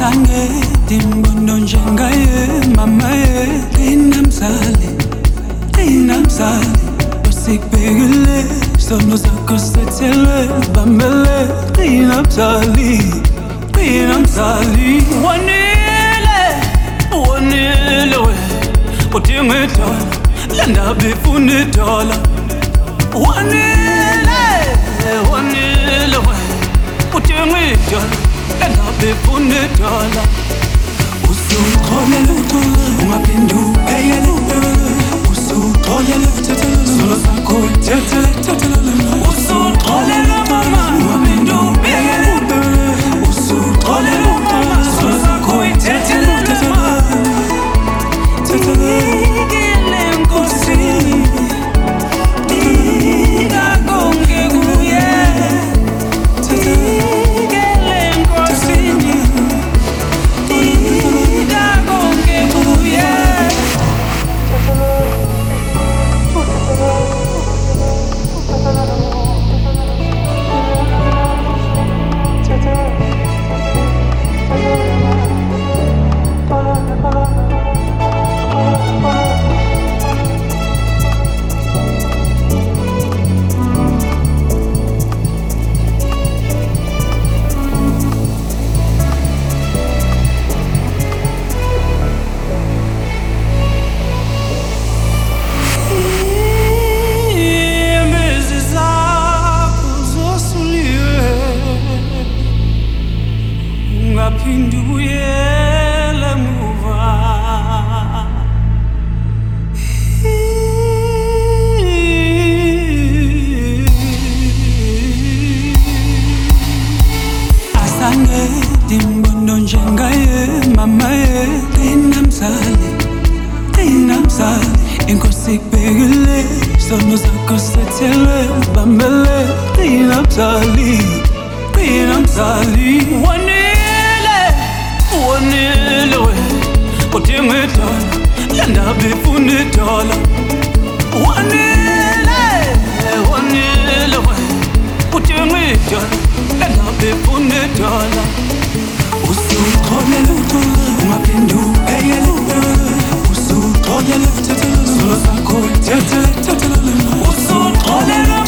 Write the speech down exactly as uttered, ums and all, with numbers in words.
Asangeti mbono njengaye mamaye Inamsali, inamsali Usikbegile, sono zakho sethele Bambele, inamsali, inamsali Wanile, wanile we Udinga dola, lenda bifuni dola Wanile, wanile we Udinga dola, lenda bifuni dola Usukholele ungaphinda upheyele Usukholele solo sakho thethele thethele Usukholele mama ungaphinda upheyele Usukholele solo sakho thethele thethele Ngile nkosini Ngingakonge kuye Ngile nkosini Ngapinduyele muva Asangeti mbono njengaye mamaye Inamsali, inamsali Inkosi kubhekile sono zakho sethele Bambele, inamsali, inamsali Wanile, wanile we Udinga dola, lenda bifuni dola Wanile, wanile we Udinga dola, lenda bifuni dola Usukholele ungaphinda upheyele Usukholele solo sakho thethele thethele Usukholele